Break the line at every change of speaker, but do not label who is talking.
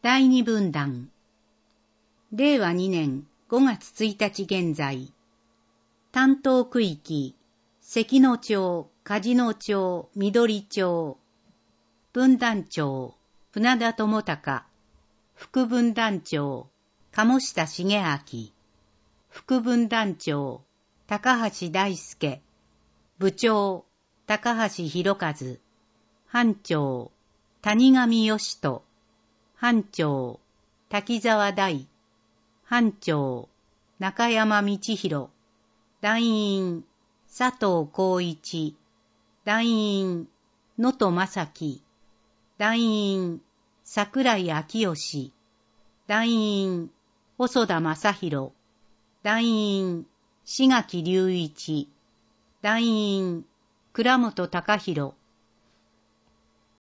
第二分団。令和2年5月1日現在。担当区域、関野町、梶野町、緑町。分団長、船田智隆。副分団長、鴨下重明。副分団長、高橋大輔。部長、高橋博和。班長、谷上義人。班長、滝沢大。班長、中山道弘。団員、佐藤浩一。団員、能登正樹。団員、桜井明義。団員、細田正宏。団員、志垣隆一。団員、倉本隆弘。